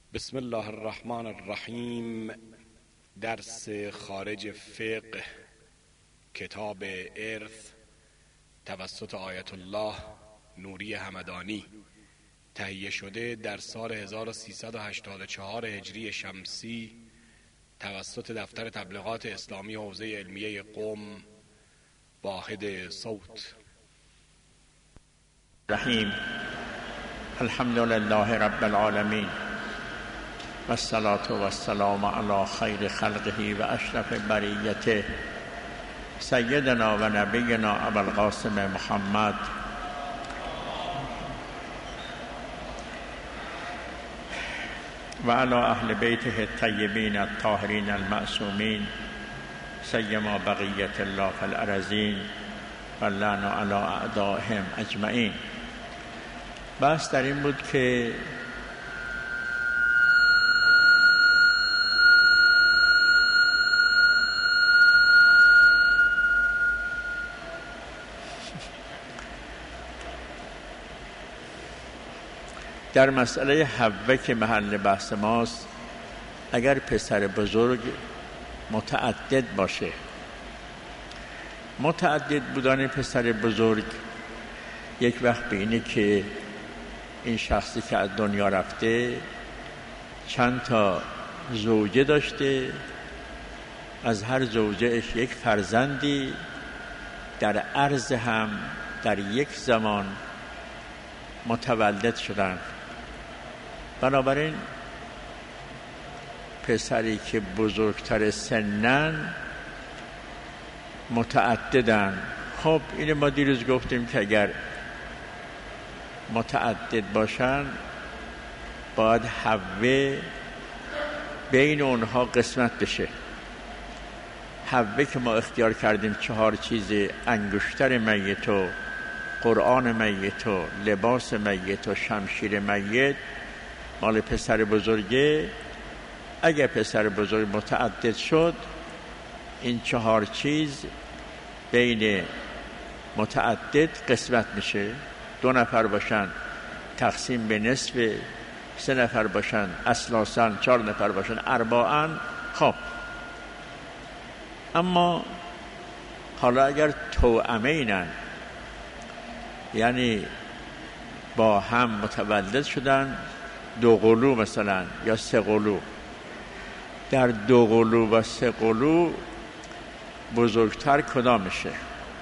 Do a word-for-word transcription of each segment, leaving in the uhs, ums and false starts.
بسم الله الرحمن الرحیم. درس خارج فقه کتاب ارث توسط آیت الله نوری همدانی، تهیه شده در سال هزار و سیصد و هشتاد و چهار هجری شمسی توسط دفتر تبلیغات اسلامی حوزه علمیه قم، واحد صوت. رحیم. الحمد لله رب العالمین و الصلاة و السلام علی خیر خلقه و اشرف بریته سیدنا و نبینا ابوالقاسم محمد و علی اهل بیته الطیبین الطاهرین المعصومین سیما بقیت الله فی الارضین و لعن علی اعدائهم اجمعین. بس در این بود که در مسئله حوه که محل بحث ماست، اگر پسر بزرگ متعدد باشه، متعدد بودن پسر بزرگ یک وقت به اینه که این شخصی که از دنیا رفته چند تا زوجه داشته، از هر زوجهش یک فرزندی در عرض هم در یک زمان متولد شدن. بنابراین پسری که بزرگتر سنن متعددن. خب اینه ما دیروز گفتیم که اگر متعدد باشن باید حوه بین اونها قسمت بشه. حوه که ما اختیار کردیم چهار چیز: انگشتر میت و قرآن میت و لباس میت و شمشیر میت، مال پسر بزرگه. اگر پسر بزرگ متعدد شد، این چهار چیز بین متعدد قسمت میشه. دو نفر باشن تقسیم به نصف، سه نفر باشن اثلاثاً، چهار نفر باشن ارباعاً. خب اما حالا اگر توأمینن، یعنی با هم متولد شدن، دو قلو مثلا یا سه قلو، در دو قلو و سه قلو بزرگتر کدام میشه؟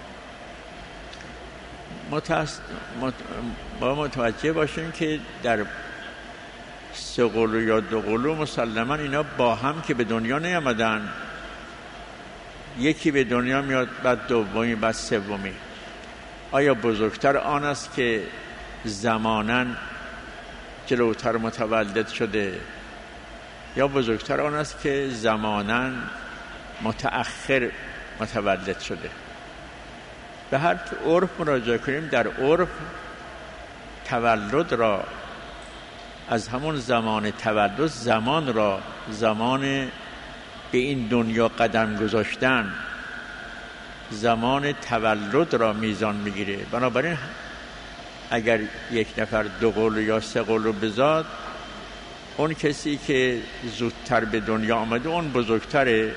متأس... مت... با متوجه باشیم که در سه قلو یا دو قلو مسلما اینا با هم که به دنیا نیامدن، یکی به دنیا میاد بعد دومی بعد سومی. آیا بزرگتر آن است که زماناً جلوتر متولد شده، یا بزرگتر آن است که زماناً متأخر متولد شده؟ به هر عرف مراجعه کنیم، در عرف تولد را از همون زمان تولد، زمان را زمان به این دنیا قدم گذاشتن، زمان تولد را میزان میگیره. بنابراین اگر یک نفر دو قلو یا سه قلو بزاد، اون کسی که زودتر به دنیا آمده اون بزرگتره،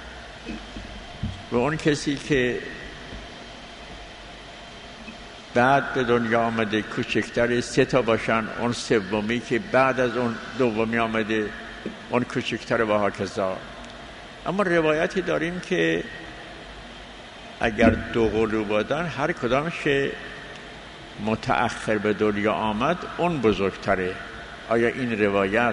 و اون کسی که بعد به دنیا آمده کوچکتره. سه تا باشن، اون سومی که بعد از اون دومی آمده اون کوچکتره و هاکذا. اما روایتی داریم که اگر دو قلو بودن، هر کدامش متأخر به دنیا آمد اون بزرگتره. آیا این روایت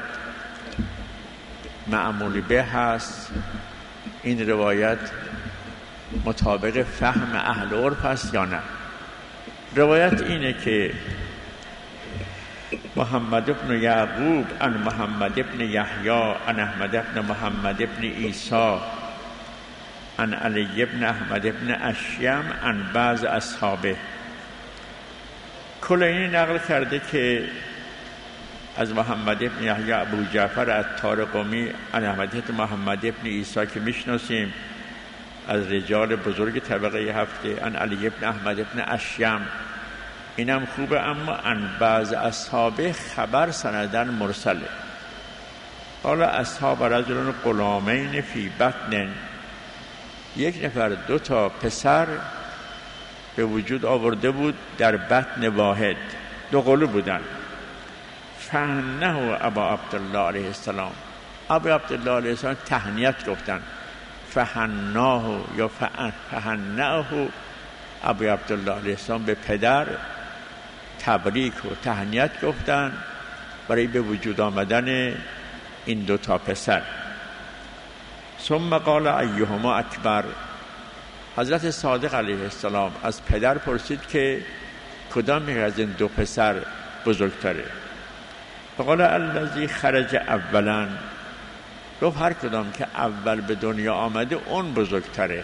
معمول به هست؟ این روایت مطابق فهم اهل عرف است یا نه؟ روایت اینه که محمد ابن یعقوب عن محمد ابن یحیی عن احمد ابن محمد ابن عیسی عن علی ابن احمد ابن اشیم عن بعض اصحابه. کلینی نقل کرده که از محمد ابن یحیی ابو جعفر عطار قمی عن احمد ابن محمد ابن عیسی که میشناسیم، از رجال بزرگ طبقه هفته، عن علی ابن احمد ابن اشیم، اینم خوبه. اما عن بعض اصحابه خبر سندن مرسله. قال اصحاب رجل غلامین فی بطن، یک نفر دو تا پسر به وجود آورده بود در بطن واحد، دو قلو بودن. فهنه ابا عبدالله علیه السلام، ابا عبدالله علیه السلام تهنیت گفتن. فهناه یا فهنه ابا عبدالله علیه السلام به پدر تبریک و تهنیت گفتن برای به وجود آمدن این دو تا پسر. ثم قال ایهما اکبر، حضرت صادق علیه السلام از پدر پرسید که کدام یک از این دو پسر بزرگتره؟ فقال الذی خرج اولا، گفت هر کدام که اول به دنیا آمده اون بزرگتره.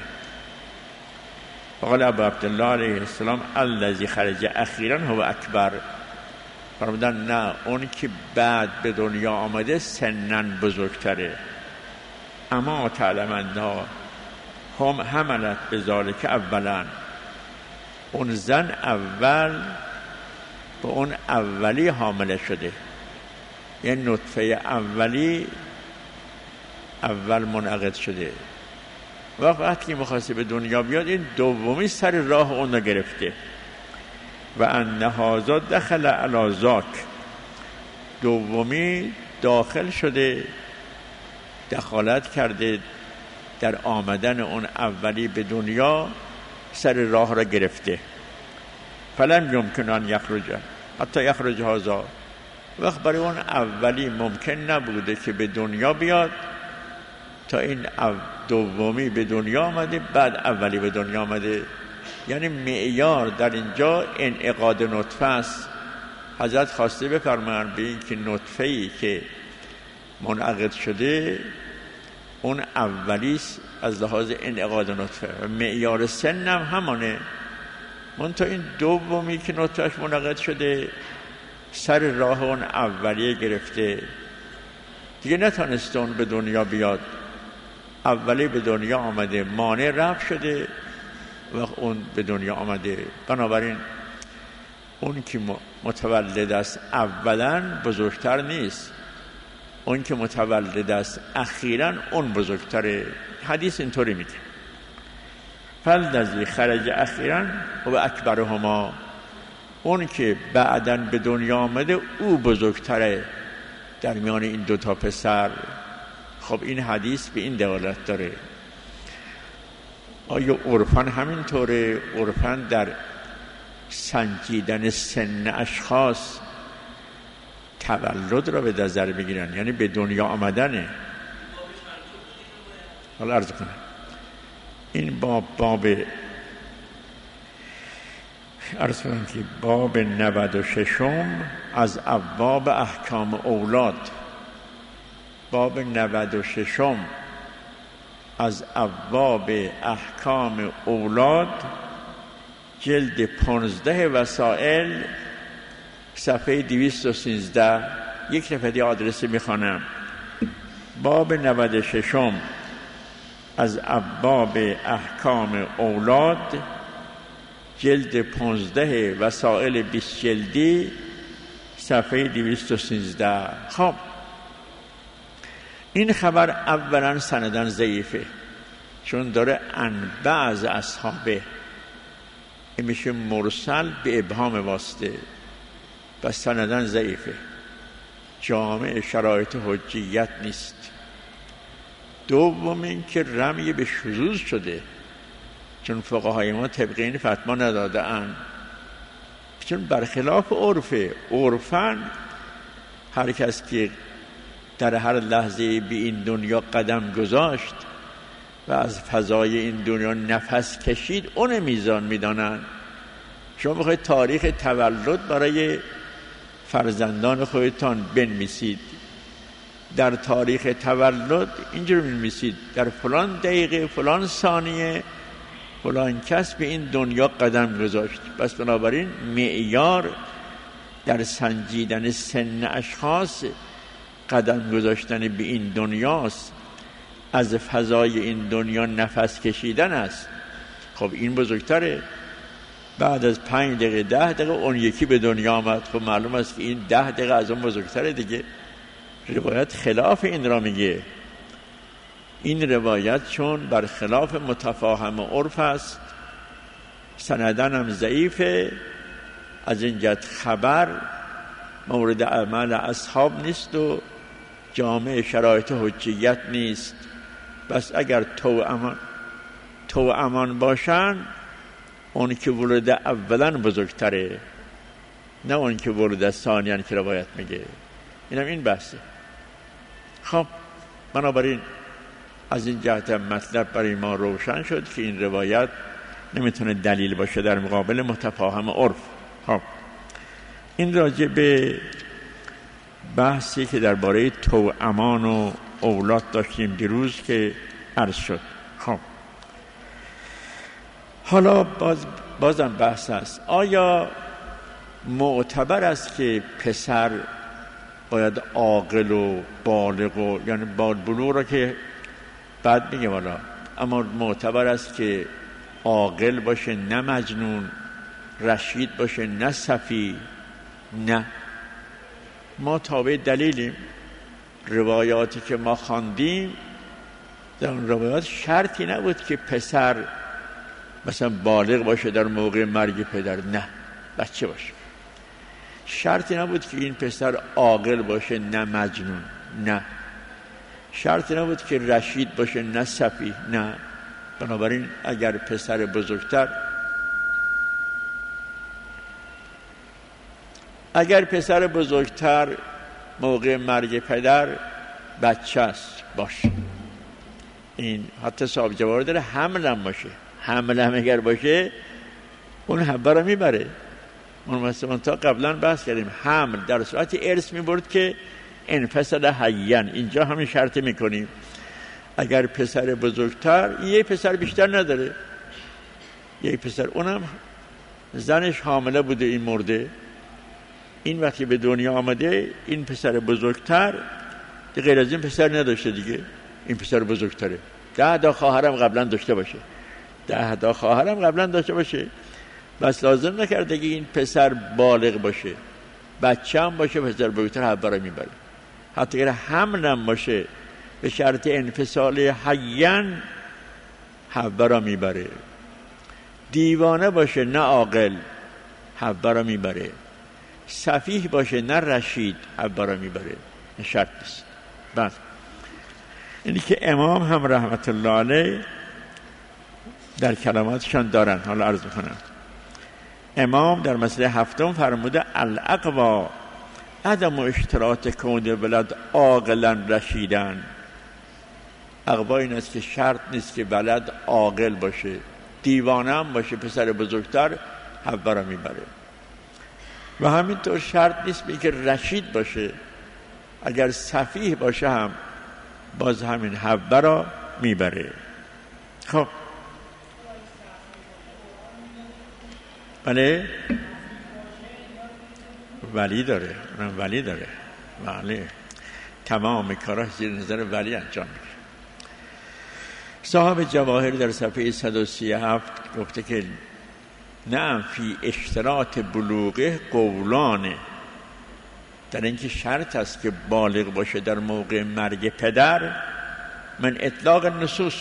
فقال ابو عبدالله علیه السلام الذی خرج اخیرا هو اکبر، فرمودن نه، اون که بعد به دنیا آمده سنن بزرگتره. اما تعلمنا هم حملت به ذالک اولا، اون زن اول به اون اولی حامله شده، یعنی نطفه اولی اول منعقد شده. وقتی که می‌خواسته به دنیا بیاد این دومی سر راه اون رو گرفته. و ان هذا دخل علی ذاک، دومی داخل شده، دخالت کرده در آمدن اون اولی به دنیا، سر راه را گرفته. فلم یمکن ان یخرج حتی یخرج هذا، وقت برای اون اولی ممکن نبوده که به دنیا بیاد تا این دومی به دنیا آمده بعد اولی به دنیا آمده. یعنی معیار در اینجا انعقاد نطفه است. حضرت خواسته بفرمایند به این که نطفه‌ای که منعقد شده اون اولیست از لحاظ انعقاد نطفه، و معیار سن هم همانه. منتها این دومی که نطفهش منعقد شده سر راه اون اولیه گرفته، دیگه نتونسته اون به دنیا بیاد. اولی به دنیا آمده، مانع رفع شده و اون به دنیا آمده. بنابراین اون که متولد است اولا بزرگتر نیست، اون که متولد است اخیراً اون بزرگتره. حدیث اینطوری میگه فالذی خرج اخیراً و اکبرهما، اون که بعداً به دنیا آمده او بزرگتره در میان این دو تا پسر. خب این حدیث به این دلالت داره. آیا عرفاً همینطوره؟ عرفاً در سنجیدن سن اشخاص تولد را به نظر میگیرن، یعنی به دنیا آمدنه. حالا عرض کنم این باب باب عرض کنم که باب نود و ششم از ابواب احکام اولاد، باب نود و ششم از ابواب احکام اولاد، جلد پانزده وسائل، صفحه دویست و سیزده. یک نفر آدرس میخوانم. باب نود و ششم از ابواب احکام اولاد، جلد پانزده وسائل بیست جلدی، صفحه دویست و سیزده. خب این خبر اولا سندن ضعیفه، چون داره ان بعض اصحابه، این میشه مرسل به ابهام واسطه و سندن ضعیفه، جامع شرایط حجیت نیست. دوم این که رمی به شذوذ شده، چون فقهای ما طبق این فتوا نداده اند، چون برخلاف عرفه. عرفاً هر کس که در هر لحظه به این دنیا قدم گذاشت و از فضای این دنیا نفس کشید اون میزان میدانن. شما بخواید تاریخ تولد برای فرزندان خودتان بنویسید، در تاریخ تولد اینجور می‌نویسید در فلان دقیقه فلان ثانیه فلان کس به این دنیا قدم گذاشت. پس بنابراین معیار در سنجیدن سن اشخاص قدم گذاشتن به این دنیاست، از فضای این دنیا نفس کشیدن است. خب این بزرگتره. بعد از پنج دقیقه ده دقیقه اون یکی به دنیا آمد، خب معلوم است که این ده دقیقه از اون بزرگتره دیگه. روایت خلاف این را میگه. این روایت چون بر خلاف متفاهم و عرف است، سندن هم ضعیفه، از این جهت خبر مورد عمل اصحاب نیست و جامع شرایط حجیت نیست. بس اگر تو امان تو امان باشن، اون که ورود اولا بزرگتره، نه اون که ورود ثانیا که روایت میگه. اینم این بحثه. خب بنابراین از این جهت مطلب برای ما روشن شد که این روایت نمیتونه دلیل باشه در مقابل متفاهم عرف. خب این راجع به بحثی که درباره توامان و اولاد داشتیم دیروز که عرض شد. خب حالا باز بازم بحث است، آیا معتبر است که پسر باید عاقل و بالغ و یعنی بالبلوغ را که بعد میگه والا، اما معتبر است که عاقل باشه نه مجنون، رشید باشه نه سفیه؟ نه، ما تابع دلیلیم. روایاتی که ما خواندیم در اون روایات شرطی نبود که پسر مثلا بالغ باشه در موقع مرگ پدر، نه، بچه باشه. شرطی نبود که این پسر عاقل باشه نه مجنون، نه. شرطی نبود که رشید باشه نه سفیه، نه. بنابراین اگر پسر بزرگتر اگر پسر بزرگتر موقع مرگ پدر بچه است باشه، این حتی صاحب جوار داره، حمل هم باشه، حمل هم اگر باشه اون حبه رو میبره. اون مثلا تا قبلا بحث کردیم حمل در صورت ارث میبرد که انفصل حیان، اینجا همین شرط میکنیم اگر پسر بزرگتر، یه پسر بیشتر نداره، یه پسر، اونم زنش حامله بوده این مرده، این وقتی به دنیا آمده این پسر بزرگتر غیر از این پسر نداشته دیگه، این پسر بزرگتره، ده تا خواهرم قبلا داشته باشه، ده تا خواهرم قبلا داشته باشه، بس لازم نکرده که این پسر بالغ باشه، بچه هم باشه، پسر بزرگتر حبه رو میبره. حتی اگر حمل هم باشه به شرط انفصال حیان حبه رو میبره. دیوانه باشه نه عاقل حبه رو میبره. سفیه باشه نه رشید حبه رو میبره. این شرط نیست. بعد اینی که امام هم رحمت الله علیه در کلماتشان دارن، حالا عرض میکنم. امام در مسئله هفتم فرموده الاقوا عدم اشتراط کون ولد عاقلا رشیدن. اقوا این است که شرط نیست که ولد عاقل باشه، دیوانه هم باشه، پسر بزرگتر حبه را میبره. و همینطور شرط نیست به که رشید باشه، اگر سفیه باشه هم باز همین حبه را میبره. خب بله ولی داره، اونم ولی داره، ولی تمام کاراش زیر نظر ولی انجام میشه. صاحب جواهر در صفحه صد و سی و هفت گفته که نه فی اشتراط بلوغه قولانه، در اینکه شرط است که بالغ باشه در موقع مرگ پدر، من اطلاق نصوص،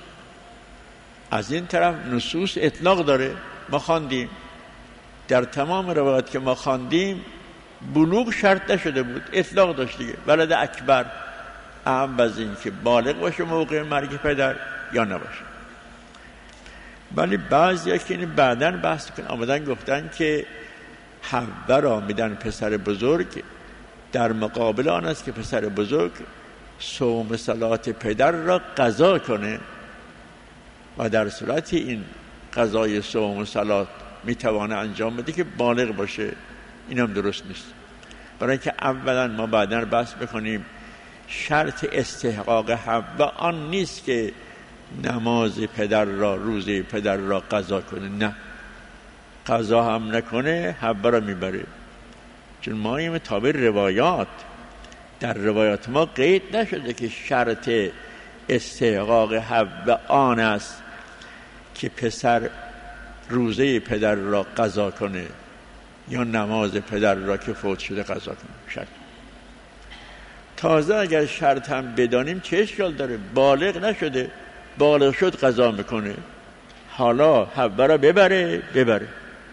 از این طرف نصوص اطلاق داره. ما خواندیم در تمام روایات که ما خواندیم بلوغ شرط نشده بود، اطلاق داشت دیگه، ولد اکبر، اهم از این که بالغ باشه موقع مرگ پدر یا نباشه. ولی بعضی ها که این بعداً بحث کن آمدن گفتن که حبه را میدن پسر بزرگ در مقابل آن است که پسر بزرگ صوم صلات پدر را قضا کنه، و در صورت این قضای صوم و صلات میتوانه انجام بده که بالغ باشه. این هم درست نیست، برای که اولا ما بعداً بحث بکنیم شرط استحقاق حبه آن نیست که نماز پدر را، روزه پدر را قضا کنه، نه، قضا هم نکنه حبه را میبره. چون ما این تابع روایات، در روایات ما قید نشده که شرط استحقاق حبه آن است که پسر روزه پدر را قضا کنه یا نماز پدر را که فوت شده قضا کنه. شرط تازه اگر شرط هم بدانیم چه اشکال داره؟ بالغ نشده، بالغ شد قضا میکنه، حالا حوا را ببره ببره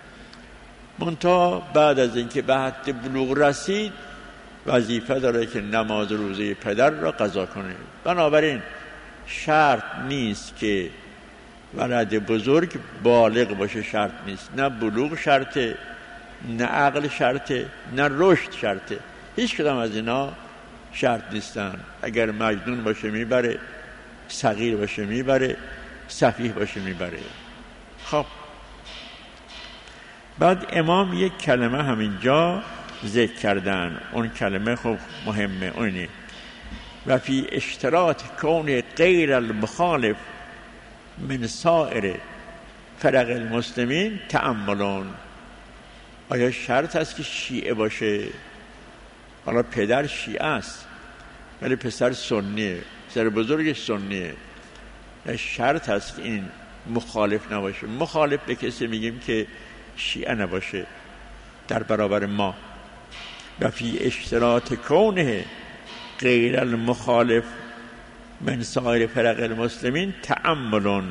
منتها بعد از اینکه به حد بلوغ رسید وظیفه داره که نماز روزه پدر را قضا کنه. بنابراین شرط نیست که ولد بزرگ بالغ باشه، شرط نیست. نه بلوغ شرطه، نه عقل شرطه، نه رشد شرطه. هیچ کدام از اینا شرط نیستن. اگر مجنون باشه میبره، صغیر باشه میبره، سفیه باشه میبره. خب بعد امام یک کلمه همینجا ذکر کردن، اون کلمه خب مهمه، اونه و فی اشتراط کون غیر المخالف من سائر فرق المسلمین تأملون. آیا شرط است که شیعه باشه؟ حالا پدر شیعه است ولی پسر سنیه، پسر بزرگش سنیه. یا شرط است که این مخالف نباشه؟ مخالف به کسی میگیم که شیعه نباشه در برابر ما. و فی اشتراط کونه غیر المخالف من سایر فرق المسلمین تأملون،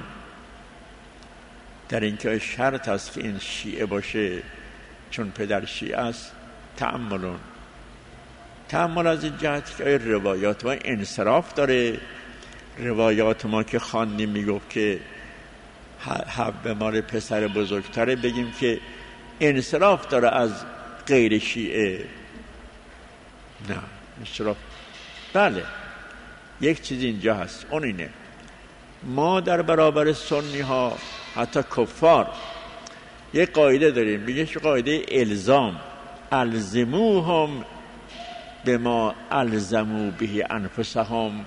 در اینکه شرط است که این شیعه باشه چون پدر شیعه است. تأملون، تأمل از این جهت که روایات ما انصراف داره. روایات ما که خواندیم میگفت که حب مال پسر بزرگتره، بگیم که انصراف داره از غیر شیعه. نه انصراف، بله یک چیز اینجا هست، اون اینه ما در برابر سنی ها حتی کفار یک قاعده داریم، میگه قاعده الزام، الزموهم بما الزمو به انفسهم.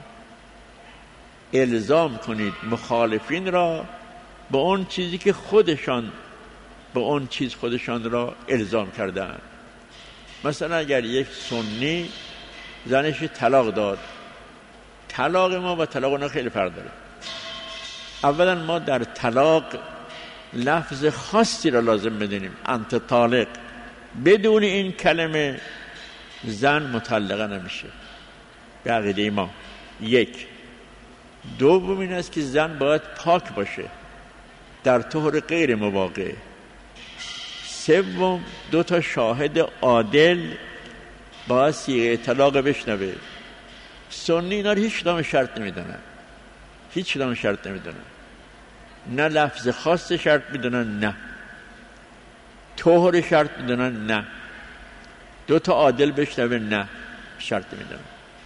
الزام کنید مخالفین را به اون چیزی که خودشان به اون چیز خودشان را الزام کردن. مثلا اگر یک سنی زنش طلاق داد، طلاق ما و طلاق اونا خیلی فرق داره. اولا ما در طلاق لفظ خاصی را لازم بدونیم، انت طالق. بدون این کلمه زن مطلقه نمیشه به عقیده ما. یک. دوم این است که زن باید پاک باشه در طهر غیر مواقع. سوم دو تا شاهد عادل باید صیغه طلاق بشنوه. سنی اینا رو هیچ کدام شرط نمیدونن، هیچ کدام شرط نمیدونن، نه لفظ خاص شرط میدونن، نه طهر شرط میدونن، نه دو تا عادل بشنوه، نه شرط میدونن.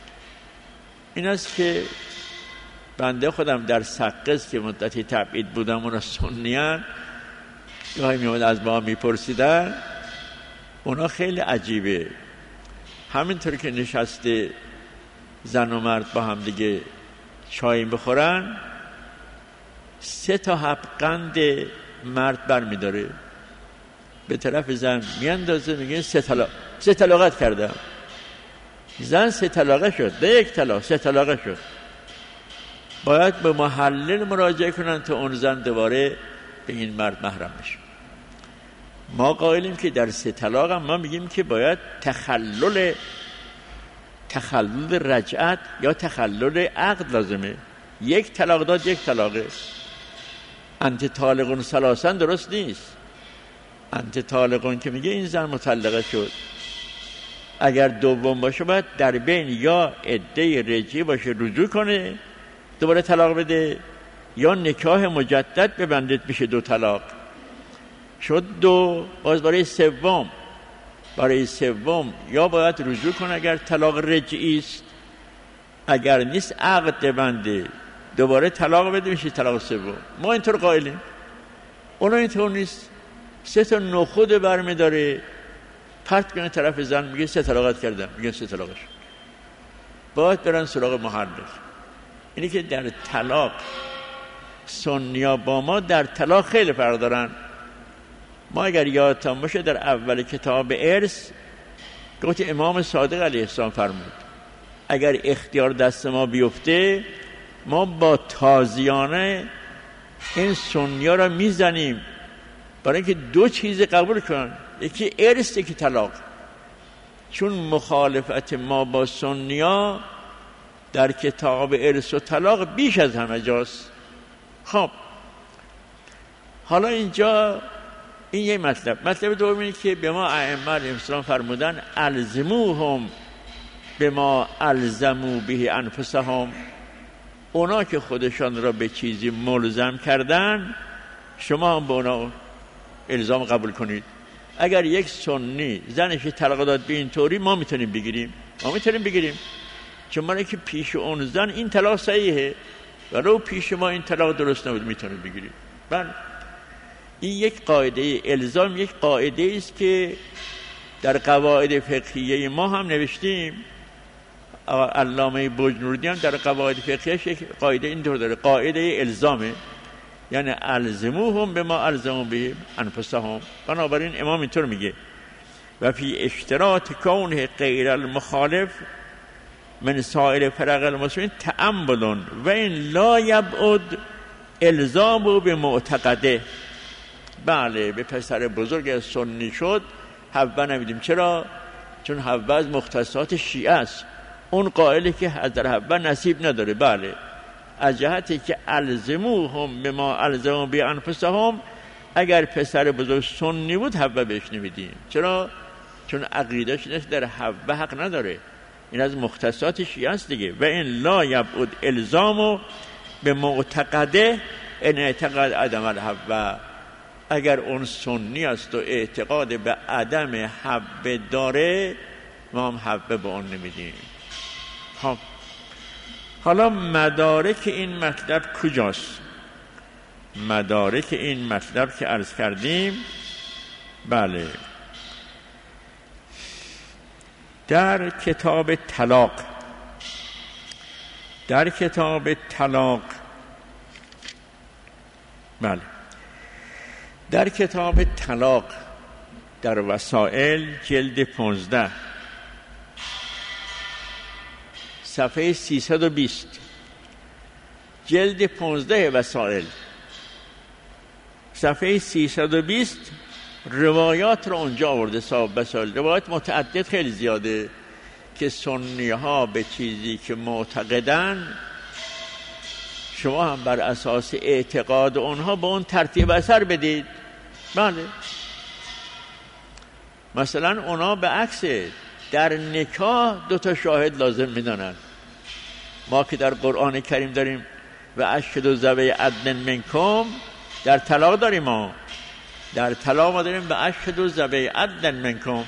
این است که بنده خودم در سقز که مدتی تبعید بودم، اونا سنیان گاهی میامد از ما میپرسیدن، اونا خیلی عجیبه. همینطور که نشسته زن و مرد با هم دیگه چای بخورن، سه تا حبقند مرد بر میداره به طرف زن میاندازه، میگه سه طلاق سه طلاقت کردم. زن سه طلاقه شد، نه یک طلاق، سه طلاقه شد. باید به محلل مراجعه کنن تا اون زن دوباره به این مرد محرم بشه. ما قائلیم که در سه طلاق هم ما میگیم که باید تخلل تخلل رجعت یا تخلل عقد لازمه. یک طلاق داد یک طلاقه. انت طالقون ثلاثن درست نیست. انت طالقون که میگه این زن مطلقه شد، اگر دوم باشه باید در بین یا عده رجعی باشه رجوع کنه دوباره طلاق بده، یا نکاح مجدد ببندید میشه دو طلاق شد دو. باز برای سوم برای سوم یا باید رجوع کنه اگر طلاق رجعی است، اگر نیست عقد بنده دوباره طلاق بده میشه طلاق سوم. ما اینطور قائلیم، اونا اینطور نیست. سه تا نخود برمی داره پرت کنه طرف زن، میگه سه طلاقت کردم، میگه سه طلاقش. باید برن سراغ محلل. اینی که در طلاق سنیا با ما در طلاق خیلی فرق دارن. ما اگر یادتان باشه در اول کتاب ارث گفت امام صادق علیه السلام فرمود اگر اختیار دست ما بیفته ما با تازیانه این سنیا را میزنیم برای اینکه دو چیز قبول کنن، یکی ارث یکی طلاق. چون مخالفت ما با سنیا در کتاب ارث و طلاق بیش از همه جاست. خب حالا اینجا این یه مطلب. مطلب دوم اینه که به ما ائمه علیهم السلام فرمودن الزموهم بما الزموا به انفسهم. اونا که خودشان را به چیزی ملزم کردن شما هم به اونا الزام قبول کنید. اگر یک سنی زنش طلاق داد به این طوری ما میتونیم بگیریم، ما میتونیم بگیریم، چون من که پیش اون زن این طلاق صحیحه ولو پیش ما این طلاق درست نبود میتونیم بگیریم. بله این یک قاعده الزام، یک قاعده است که در قواعد فقهیه ما هم نوشتیم. علامه بجنوردی هم در قواعد فقهیش یک قاعده این طور داره، قاعده الزامه، یعنی الزموهم به ما الزموا به انفسهم. بنابراین امام اینطور میگه و فی اشتراط کونه غیر المخالف من سایر فرق المسلمین تأمل و این لا یبعد الزام به معتقده. بله به پسر بزرگ سنی شد حوا نمیدیم. چرا؟ چون حوا از مختصات شیعه است، اون قائله که حضرت حوا نصیب نداره. بله از جهتی که الزموهم بما الزموا به انفسهم، اگر پسر بزرگ سنی بود حوا بهش نمیدیم. چرا؟ چون عقیدهش نیست در حوا حق نداره، این از مختصات شیعه است دیگه. و این لا یبعد الزامو به معتقده ان اعتقاد عدم الحوا، اگر اون سنی است و اعتقاد به عدم حوا داره ما هم حوا به اون نمیدیم. خب حالا مدارک این مطلب کجاست؟ مدارک این مطلب که عرض کردیم، بله در کتاب طلاق، در کتاب طلاق بله در کتاب طلاق در وسائل جلد پانزده صفحه سیصد و بیست، جلد پانزده وسائل صفحه سیصد و بیست روایات رو اونجا آورده. صاحب وسائل روایات متعدد خیلی زیاده که سنی ها به چیزی که معتقدن شما هم بر اساس اعتقاد اونها به اون ترتیب اثر بدید. بله مثلا اونا به عکس در نکاح دو تا شاهد لازم میدانن. ما که در قرآن کریم داریم و اشهدوا ذوی عدل منکم، در طلاق داریم، ما در طلاق ما داریم و اشهدوا ذوی عدل منکم.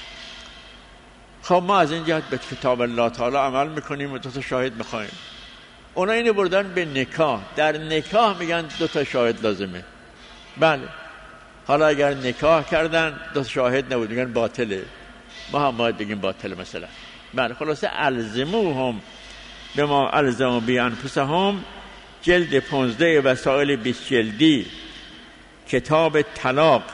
خب ما از این جهت به کتاب الله تعالی عمل میکنیم و دو تا شاهد میخوایم. اونا اینو بردن به نکاح، در نکاح میگن دو تا شاهد لازمه. بله حالا اگر نکاح کردن دو تا شاهد نبود میگن باطله، ما هم باید بگیم باطله مثلا. بله خلاصه الزموهم بما الزموا به انفسهم، جلد پانزده وسائل بیست جلدی، کتاب طلاق،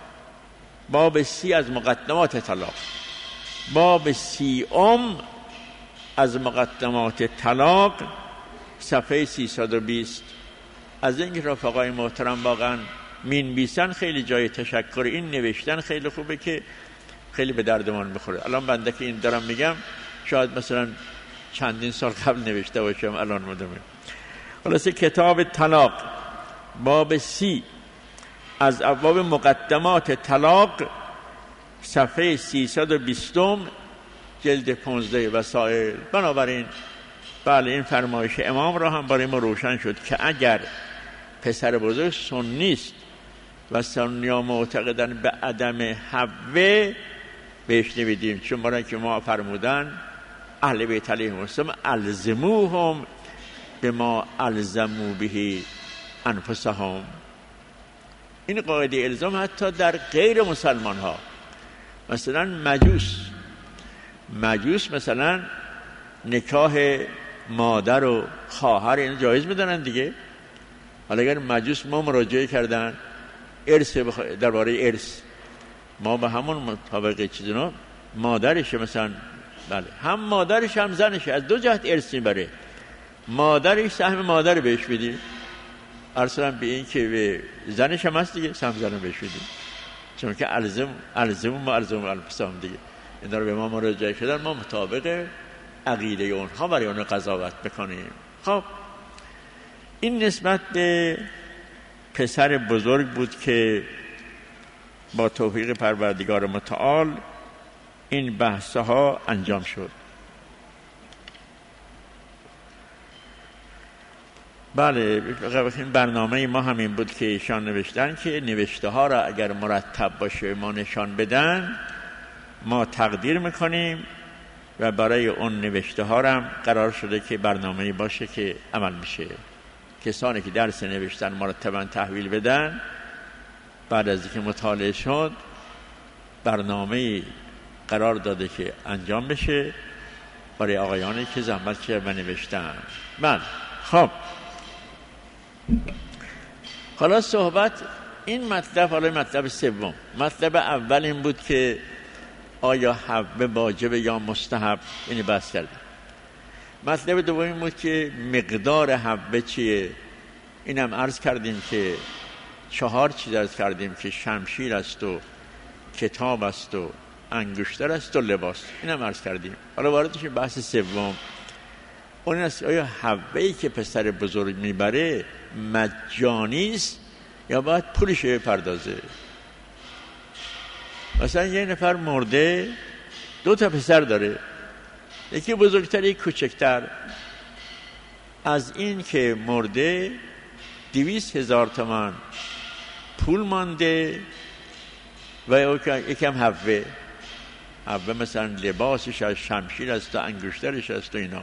باب سی از مقدمات طلاق، باب سی ام از مقدمات طلاق، صفحه سیصد و بیست. از اینکه رفقای محترم واقعا مین بیسن خیلی جای تشکر، این نوشتن خیلی خوبه که خیلی به دردمان میخوره. الان بنده که این دارم میگم شاید مثلا چندین سال قبل نوشته باشم الان مدامه. خلاصه کتاب طلاق باب سی از ابواب مقدمات طلاق، صفحه سیصد و بیست جلد پانزده وسائل. بنابراین بله این فرمایش امام را هم برای ما روشن شد که اگر پسر بزرگ سنی است و سنی‌ها معتقدن به عدم حوا بهش نمیدیم، چون برای که ما فرمودن اهل بیت علیهم السلام الزموهم بما الزموا به انفسهم. این قاعده الزام حتی در غیر مسلمان ها، مثلا مجوس مجوس مثلا نکاح مادر و خواهر این جایز میدونن دیگه. حالا اگر مجوس ما مراجعه کردن ارث بخ... درباره ارث ما به همون مطابق چیزنا مادرش مثلا بله هم مادرش هم زنش از دو جهت ارث میبره. مادرش سهم مادر بهش بدی، ارسلا به این که به زنش هم هست دیگه سهم زن بهش بدی، چون که الزم الزم ما الزم الفسام دیگه. اینا رو به ما مراجعه کردن، ما مطابق عقیده اونها برای اون قضاوت بکنیم. خب این نسبت به پسر بزرگ بود که با توفیق پروردگار متعال این بحثها انجام شد. بله، برنامه ما همین بود که ایشان نوشتن که نوشته ها را اگر مرتب باشه ما نشان بدن، ما تقدیر میکنیم و برای اون نوشته ها را هم قرار شده که برنامه باشه که عمل میشه. کسانی که درس نوشتن مرتبا تحویل بدن، بعد از اینکه مطالعه شد برنامه قرار داده که انجام بشه برای آقایانی که زحمت کردن و نوشتن. بله، خب حالا صحبت این مطلب، حالا مطلب سوم. مطلب اول این بود که آیا حبه واجب یا مستحب، یعنی بحث کردیم. مطلب دوم این بود که مقدار حبه چیه، اینم عرض کردیم که چهار چیز عرض کردیم که شمشیر است و کتاب است و انگشتر است و لباس، اینم عرض کردیم. حالا وارد شیم بحث سوم. اون است آیا حبه‌ای که پسر بزرگ میبره مجانی است یا باید پولش بپردازه؟ مثلا یه نفر مرده، دو تا پسر داره، یکی بزرگتر یکی کوچکتر. از این که مرده دویست هزار تومان پول مانده و یکم حبه حبه مثلا لباسش از شمشیر است و انگشترش است و اینا.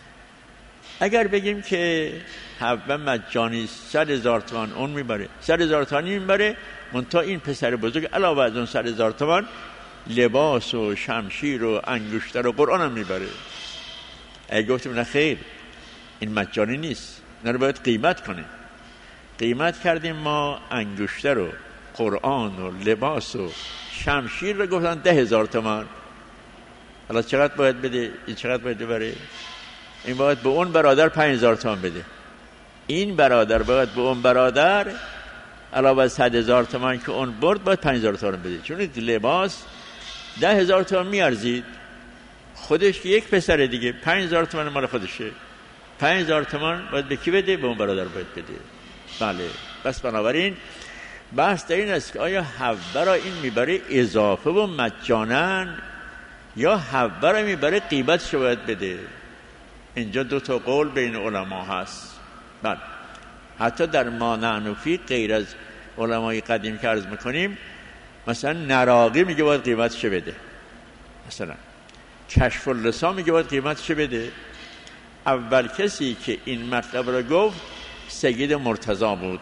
اگر بگیم که حبه مجانی صد هزار تومان اون میبره، صد هزار تومانی میبره، منتها این پسر بزرگ علاوه از اون صد هزار تومان لباس و شمشیر و انگشتر و قرآن هم میبره. اگه گفتیم نه خیر، این مجانی نیست، اینا رو باید قیمت کنیم. قیمت کردیم ما انگشتر و قرآن و لباس و شمشیر رو گفتن ده هزار تومان. حالا چقدر باید بده؟ این چقدر باید ببره؟ این باید به اون برادر پنج هزار تومان بده. این برادر باید به اون برادر علاوه از صد هزار تومان که اون برد باید پنج هزار تومان بده، چون لباس ده هزار تومان میارزید. خودش که یک پسر دیگه پنج هزار تومان مال خودشه، پنج هزار تومان باید به کی بده؟ به اون برادر باید بده. بله، بس بنابراین بحث در این است که آیا حبه را این میبره اضافه و مجانن یا حبه را میبره قیمتش باید بده؟ اینجا دو تا قول بین علما هست. بله، حتی در ما نعنفی غیر از علمای قدیم که عرض میکنیم، مثلا نراقی میگه باید قیمتش بده، مثلا کشف اللسان میگه باید قیمتش بده. اول کسی که این مطلب را گفت سید مرتضی بود.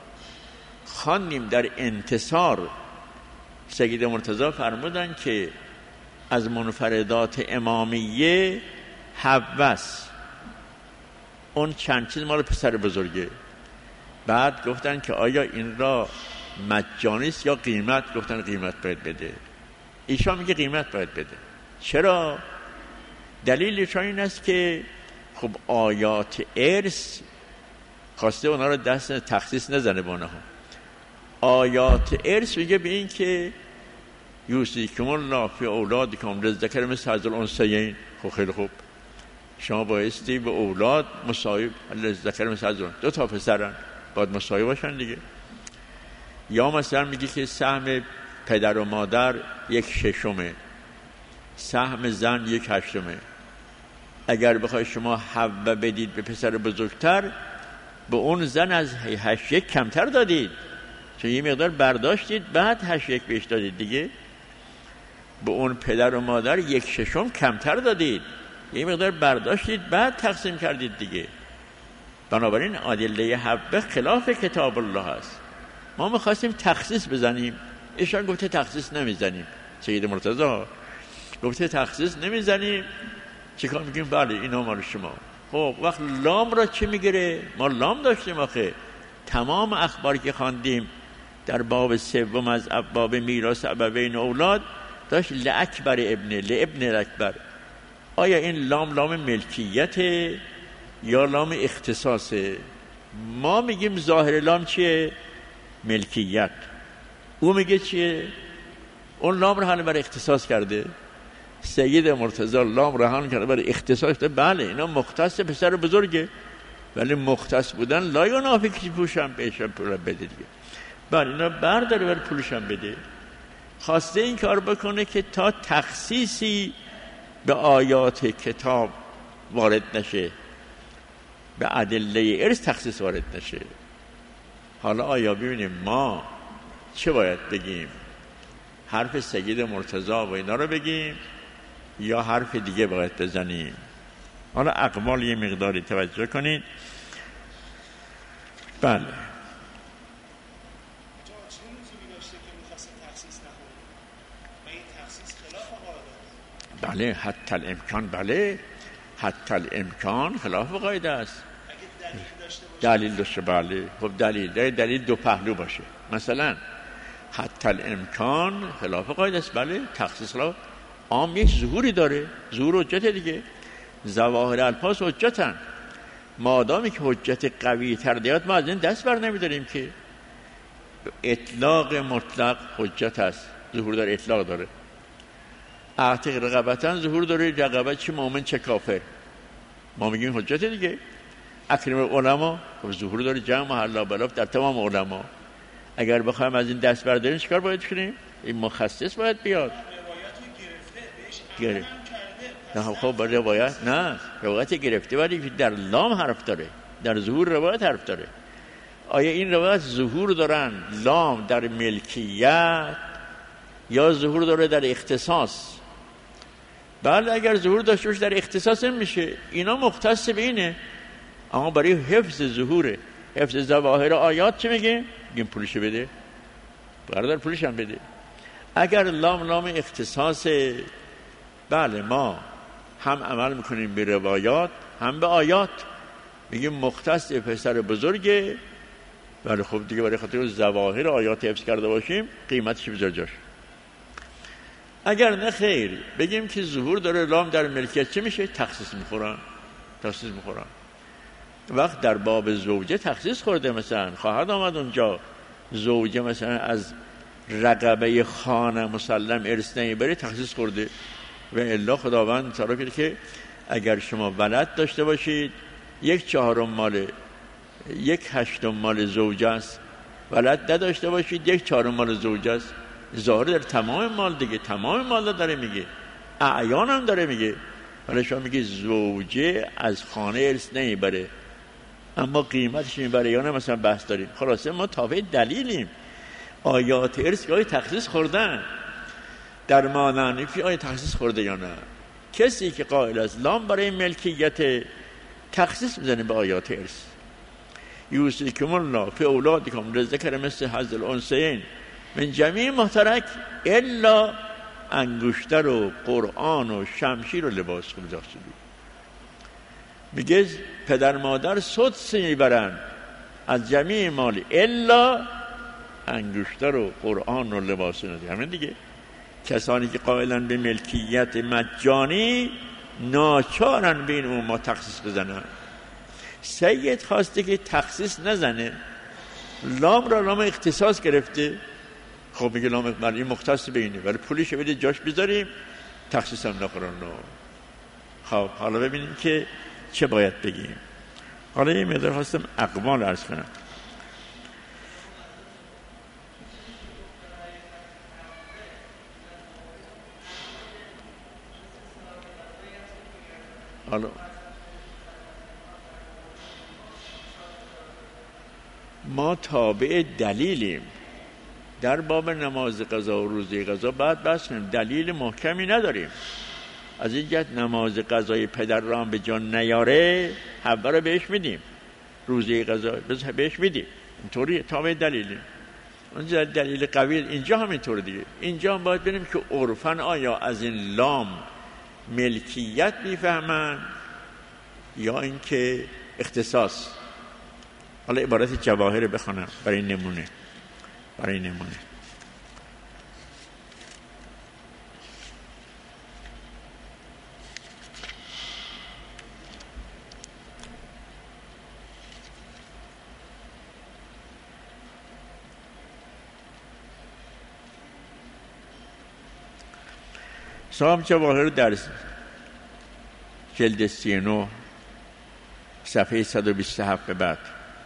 خواندیم در انتصار سید مرتضی فرمودن که از منفردات امامیه حبس، اون چند چیز مال پسر بزرگه. بعد گفتن که آیا این را مجانی است یا قیمت؟ گفتن قیمت باید بده. ایشان میگه قیمت باید بده. چرا؟ دلیلش این است که خب آیات ارث خواسته اونا رو دست تخصیص نزنه با اونها. آیات ارث میگه به این که یوصیکم الله فی اولادکم للذکر مثل حظ الانثیین. خب خیلی خوب، شما بایستی به اولاد مساوی، للذکر مثل حظ الانثیین، دو تا پسرن باید مساوی باشن دیگه. یا مثلا میگه که سهم پدر و مادر یک ششمه، سهم زن یک هشتمه. اگر بخوای شما حبه بدید به پسر بزرگتر، به اون زن از هشت یک کمتر دادید، چون یه مقدار برداشتید بعد هشت یک بهش دادید دیگه. به اون پدر و مادر یک ششم کمتر دادید، یه مقدار برداشتید بعد تقسیم کردید دیگه. بنابراین ادله حبه خلاف کتاب الله است. ما می‌خواستیم تخصیص بزنیم، ایشان گفته تخصیص نمیزنیم. سید مرتضی گفته تخصیص نمیزنیم. چیکار میگیم؟ بله اینا مال شما. خب وقت لام را چی میگیره؟ ما لام داشتیم آخه. تمام اخباری که خواندیم در باب سوم از ابواب میراث ابوین اولاد داشت لاکبر ابن لابن الاکبر. آیا این لام لام ملکیت یا لام اختصاصه؟ ما میگیم ظاهر لام چیه؟ ملکیت. او میگه چیه؟ اون لام رو حالا بر اختصاص کرده. سید مرتضی لام رهان کرده برای اختصاص. بله اینا مختص پسر بزرگه، ولی مختص بودن لا ینافی که پوشم بهشم پول بده دیگه. بله اینا برداره برای پولشم بده. خواسته این کار بکنه که تا تخصیصی به آیات کتاب وارد نشه، به ادله ارث تخصیص وارد نشه. حالا آیا ببینیم ما چه باید بگیم؟ حرف سید مرتضی و اینا رو بگیم یا حرف دیگه باید بزنیم؟ حالا اقوال یه مقداری توجه کنید. بله بله حتی الامکان، بله حتی الامکان خلاف قاعده است. دلیل داشته، بله خب دلیل دلیل دو پهلو باشه. مثلا حتی الامکان خلاف قاعده است، بله تخصیص خلاف عام یک ظهوری داره، ظهور حجت دیگه. ظواهر الفاظ حجتن، مادامی که حجت قوی تر دیاد ما از این دست بر نمیداریم که اطلاق مطلق حجت است، ظهور داره، اطلاق داره. اعتق رقبتن ظهور داره، رقبت چه مؤمن چه کافر، ما میگیم حجت دیگه. اکرم علما خب ظهور داره، جمع محلا بلاف در تمام علما. اگر بخوایم از این دست برداریم چیکار باید کنیم؟ این مخصص باید بیاد. گرفت نه خب با روایت نه، روایت گرفته ولی در لام حرف داره، در ظهور روایت حرف داره. آیا این روایت ظهور دارن لام در ملکیت یا ظهور داره در اختصاص؟ بله اگر ظهور داشته باشه در اختصاص هم میشه، اینا مختص به اینه. اما برای حفظ ظهوره، حفظ ظواهر آیات چه میگه؟ میگیم پولش بده، برادر پولش هم بده. اگر لام لام اختصاص، بله ما هم عمل میکنیم به روایات هم به آیات، میگیم مختص پسر بزرگه. ولی خب دیگه برای خاطر ظواهر آیات حفظ کرده باشیم قیمتش بذار جاش. اگر نه خیر بگیم که ظهور داره لام در ملکیت، چه میشه؟ تخصیص میخورن، تخصیص میخورن. وقت در باب زوجه تخصیص خورده، مثلا خواهد آمد اونجا زوجه مثلا از رقبه خانه مسلم ارث نمیبره، تخصیص خورده. و الا خداوند تعالی کرده که اگر شما ولد داشته باشید یک چهارم مال، یک هشتم مال زوجه است. ولد نداشته باشید یک چهارم مال زوجه است. ظاهر در تمام مال دیگه، تمام مال داره میگه، اعیان هم داره میگه. ولی شما میگه زوجه از خانه ارث نمیبره اما قیمتش میبره یا نه، مثلا بحث داریم. خلاصه ما تابع دلیلیم. آیات ارث که تخصیص خوردن در مانعنفی آیا تخصیص خورده یا نه؟ کسی که قائل است لام برای ملکیت تخصیص میزنه به آیات ارث. یوصیکم الله فی اولادکم للذکر مثل حظ الانثیین من جمیع ما ترک الا انگشتر و قرآن و شمشیر و لباس خود. میگه پدر مادر سدس میبرن از جمیع مال الا انگشتر و قرآن و لباس. همین دیگه. کسانی که قائلن به ملکیت مجانی ناچارن بین اون ما تخصیص بزنن. سید خواسته که تخصیص نزنه، لام را لام اختصاص گرفته. خب میگه لام معنی مختص به اینه، ولی پولیش بده جاش بذاریم، تخصیص هم نخورن. خب حالا ببینیم که چه باید بگیم. حالا یه مقدار خواستم اقوال عرض کنم. حالا ما تابع دلیلیم در باب نماز قضا و روزه قضا. بعد بحث کنیم، دلیل محکمی نداریم. از این جهت نماز قضای پدر را هم به جان نیاره، حبه را بهش میدیم، روزه قضا بهش میدیم. اینطوری تابع دلیلیم. اونجا دلیل قوی اینجا هم اینطور دیگه. اینجا هم باید ببینیم که عرفاً آیا از این لام ملکیت میفهمن یا اینکه اختصاص. حالا عبارت جواهر بخونم برای نمونه، برای نمونه. صاحب جواهر در جلد سی و نه صفحه صد و بیست و هفت به بعد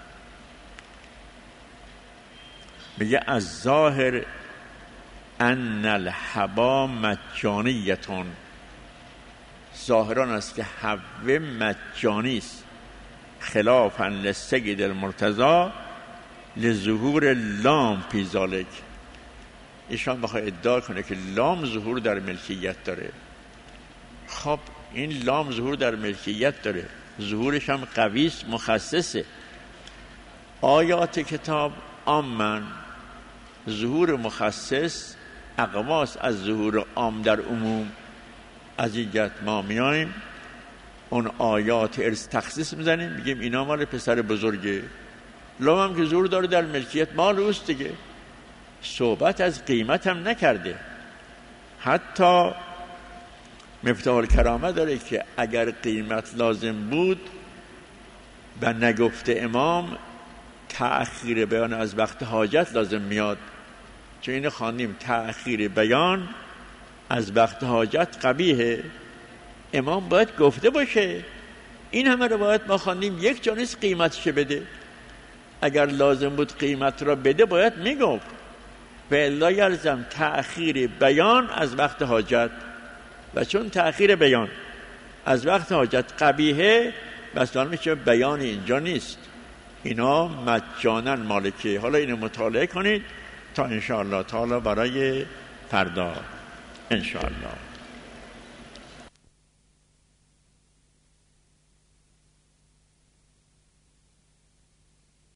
میگه از ظاهر ان الهبا مجانیتون، ظاهران است که هوه مجانی است، خلافا لسید المرتضی لظهور لام فی ذالک. ایشان بخواه ادعا کنه که لام ظهور در ملکیت داره. خب این لام ظهور در ملکیت داره، ظهورش هم قویس مخصصه. آیات کتاب عامن، ظهور مخصص اقواس از ظهور عام در عموم. از این جهت ما میایم اون آیات ارث تخصیص میزنیم، میگیم اینا مال پسر بزرگه، لام هم که ظهور داره در ملکیت مال اوست دیگه. صحبت از قیمت هم نکرده. حتی مفتاح الکرامه داره که اگر قیمت لازم بود و نگفته امام، تأخیر بیان از وقت حاجت لازم میاد. چون اینو خواندیم تأخیر بیان از وقت حاجت قبیحه، امام باید گفته باشه. این همه رو باید ما خواندیم، یک جا نیست قیمتش بده. اگر لازم بود قیمت را بده باید میگفت. و الا یلزم تأخیر بیان از وقت حاجت، و چون تأخیر بیان از وقت حاجت قبیحه، بس دارم میشه بیان اینجا نیست، اینا مجانا مالکه. حالا اینو مطالعه کنید تا انشاءالله تعالی برای فردا انشاءالله.